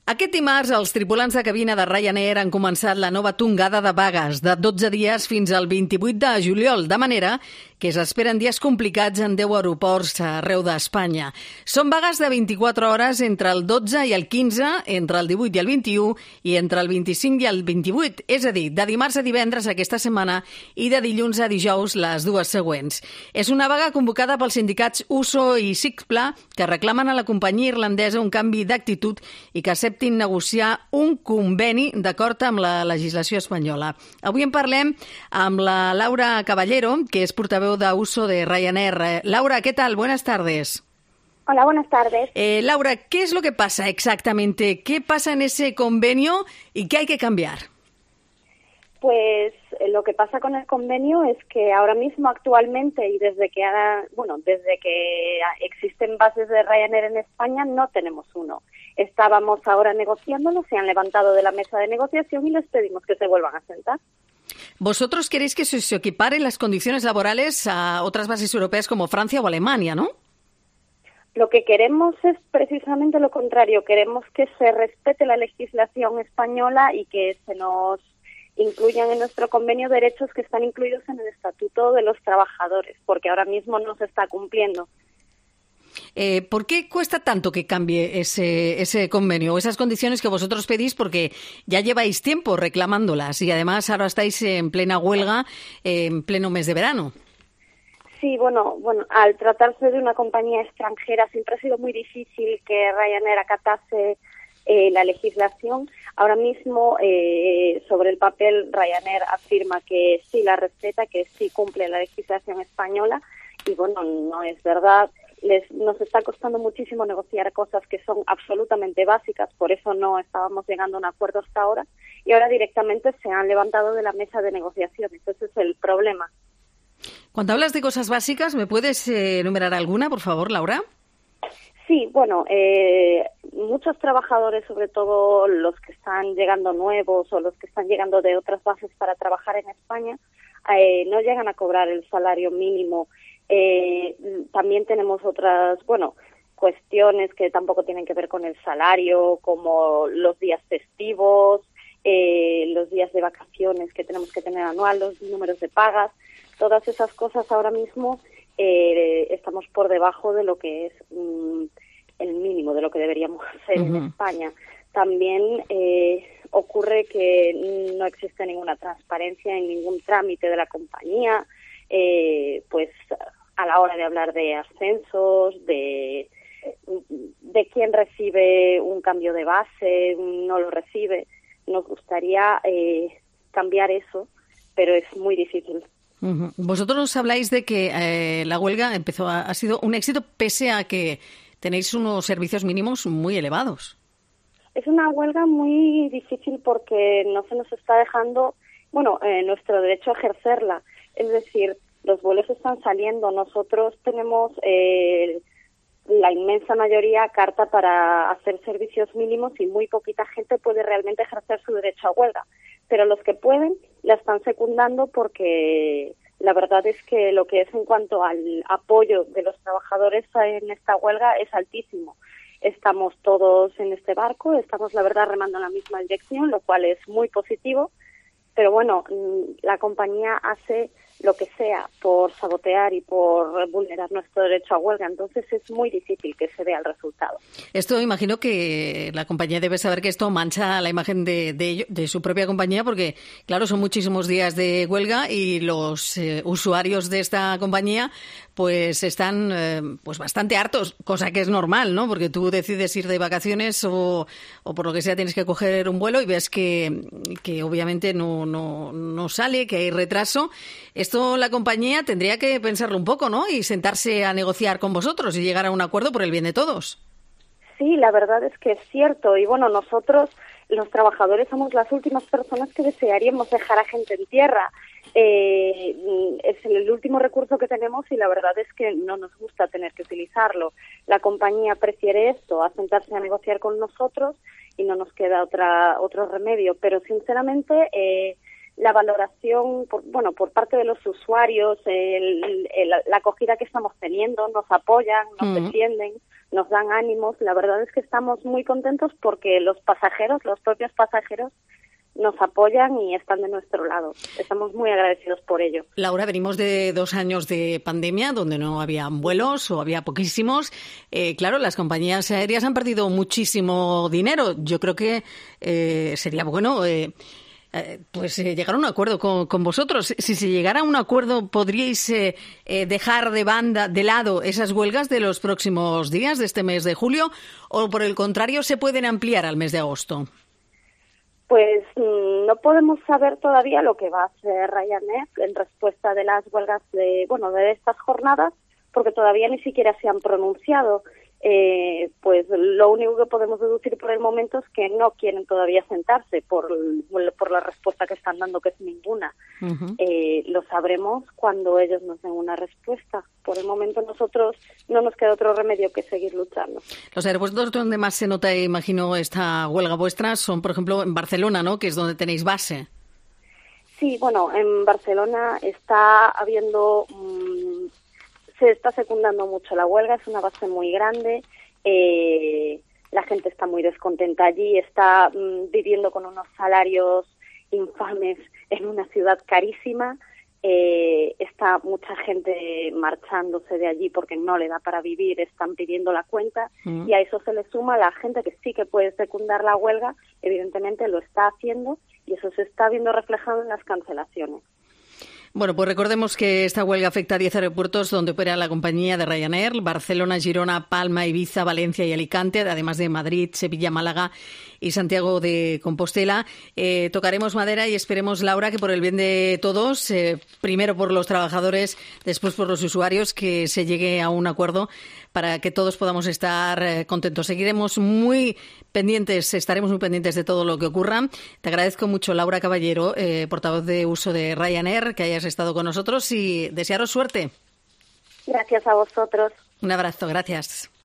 Aquest dimarts, els tripulants de cabina de Ryanair han començat la nova tongada de vagues de 12 dies fins al 28 de juliol, de manera que s'esperen dies complicats en 10 aeroports arreu d'Espanya. Són vagues de 24 hores entre el 12 i el 15, entre el 18 i el 21 i entre el 25 i el 28, és a dir, de dimarts a divendres aquesta setmana i de dilluns a dijous les dues següents. És una vaga convocada pels sindicats USO i Sixpla que reclamen a la companyia irlandesa un canvi d'actitud i que acceptin negociar un conveni d'acord amb la legislació espanyola. Avui en parlem amb la Laura Caballero, que és portaveu de USO de Ryanair. Laura, ¿qué tal? Buenas tardes. Hola, buenas tardes. Laura, ¿qué es lo que pasa exactamente? ¿Qué pasa en ese convenio y qué hay que cambiar? Pues lo que pasa con el convenio es que ahora mismo actualmente y desde que existen bases de Ryanair en España no tenemos uno. Estábamos ahora negociándolo, se han levantado de la mesa de negociación y les pedimos que se vuelvan a sentar. Vosotros queréis que se equiparen las condiciones laborales a otras bases europeas como Francia o Alemania, ¿no? Lo que queremos es precisamente lo contrario. Queremos que se respete la legislación española y que se nos incluyan en nuestro convenio derechos que están incluidos en el Estatuto de los Trabajadores, porque ahora mismo no se está cumpliendo. ¿Por qué cuesta tanto que cambie ese convenio o esas condiciones que vosotros pedís? Porque ya lleváis tiempo reclamándolas y además ahora estáis en plena huelga, en pleno mes de verano. Sí, bueno, al tratarse de una compañía extranjera siempre ha sido muy difícil que Ryanair acatase la legislación. Ahora mismo, sobre el papel, Ryanair afirma que sí la respeta, que sí cumple la legislación española y bueno, no es verdad. Nos está costando muchísimo negociar cosas que son absolutamente básicas, por eso no estábamos llegando a un acuerdo hasta ahora y ahora directamente se han levantado de la mesa de negociaciones. Ese es el problema. Cuando hablas de cosas básicas, ¿me puedes enumerar alguna, por favor, Laura? Sí, bueno, muchos trabajadores, sobre todo los que están llegando nuevos o los que están llegando de otras bases para trabajar en España, no llegan a cobrar el salario mínimo. También tenemos otras, cuestiones que tampoco tienen que ver con el salario, como los días festivos, los días de vacaciones que tenemos que tener anual, los números de pagas. Todas esas cosas ahora mismo estamos por debajo de lo que es el mínimo de lo que deberíamos hacer en España. También ocurre que no existe ninguna transparencia en ningún trámite de la compañía, pues a la hora de hablar de ascensos, de quién recibe un cambio de base, no lo recibe. Nos gustaría cambiar eso, pero es muy difícil. Vosotros nos habláis de que la huelga ha sido un éxito pese a que tenéis unos servicios mínimos muy elevados. Es una huelga muy difícil porque no se nos está dejando, nuestro derecho a ejercerla. Es decir, los vuelos están saliendo. Nosotros tenemos la inmensa mayoría carta para hacer servicios mínimos y muy poquita gente puede realmente ejercer su derecho a huelga. Pero los que pueden la están secundando porque la verdad es que lo que es en cuanto al apoyo de los trabajadores en esta huelga es altísimo. Estamos todos en este barco, estamos la verdad remando en la misma dirección, lo cual es muy positivo, pero la compañía hace lo que sea por sabotear y por vulnerar nuestro derecho a huelga, entonces es muy difícil que se vea el resultado. Esto imagino que la compañía debe saber que esto mancha la imagen de su propia compañía porque, claro, son muchísimos días de huelga y los usuarios de esta compañía pues están bastante hartos, cosa que es normal, ¿no? Porque tú decides ir de vacaciones o por lo que sea tienes que coger un vuelo y ves que obviamente no sale, que hay retraso. Esto la compañía tendría que pensarlo un poco, ¿no? Y sentarse a negociar con vosotros y llegar a un acuerdo por el bien de todos. Sí, la verdad es que es cierto. Y nosotros, los trabajadores, somos las últimas personas que desearíamos dejar a gente en tierra. Es el último recurso que tenemos y la verdad es que no nos gusta tener que utilizarlo. La compañía prefiere esto, a sentarse a negociar con nosotros y no nos queda otro remedio. Pero sinceramente, la valoración por parte de los usuarios, la acogida que estamos teniendo, nos apoyan, nos defienden, nos dan ánimos. La verdad es que estamos muy contentos porque los propios pasajeros, nos apoyan y están de nuestro lado. Estamos muy agradecidos por ello. Laura, venimos de 2 años de pandemia donde no había vuelos o había poquísimos. Claro, las compañías aéreas han perdido muchísimo dinero. Yo creo que sería bueno llegar a un acuerdo con vosotros. Si se llegara a un acuerdo, ¿podríais dejar de lado esas huelgas de los próximos días de este mes de julio o, por el contrario, se pueden ampliar al mes de agosto? Pues no podemos saber todavía lo que va a hacer Ryanair en respuesta de las huelgas de estas jornadas, porque todavía ni siquiera se han pronunciado. Pues lo único que podemos deducir por el momento es que no quieren todavía sentarse por la respuesta que están dando, que es ninguna. Uh-huh. Lo sabremos cuando ellos nos den una respuesta. Por el momento nosotros no nos queda otro remedio que seguir luchando. Los aeropuertos donde más se nota, imagino, esta huelga vuestra son, por ejemplo, en Barcelona, ¿no?, que es donde tenéis base. Sí, bueno, en Barcelona está habiendo... se está secundando mucho la huelga, es una base muy grande, la gente está muy descontenta allí, está viviendo con unos salarios infames en una ciudad carísima, está mucha gente marchándose de allí porque no le da para vivir, están pidiendo la cuenta, y a eso se le suma la gente que sí que puede secundar la huelga, evidentemente lo está haciendo, y eso se está viendo reflejado en las cancelaciones. Bueno, pues recordemos que esta huelga afecta a 10 aeropuertos donde opera la compañía de Ryanair: Barcelona, Girona, Palma, Ibiza, Valencia y Alicante, además de Madrid, Sevilla, Málaga y Santiago de Compostela. Tocaremos madera y esperemos, Laura, que por el bien de todos, primero por los trabajadores, después por los usuarios, que se llegue a un acuerdo para que todos podamos estar contentos. Estaremos muy pendientes de todo lo que ocurra. Te agradezco mucho, Laura Caballero, portavoz de uso de Ryanair, que hayas estado con nosotros, y desearos suerte. Gracias a vosotros. Un abrazo, gracias.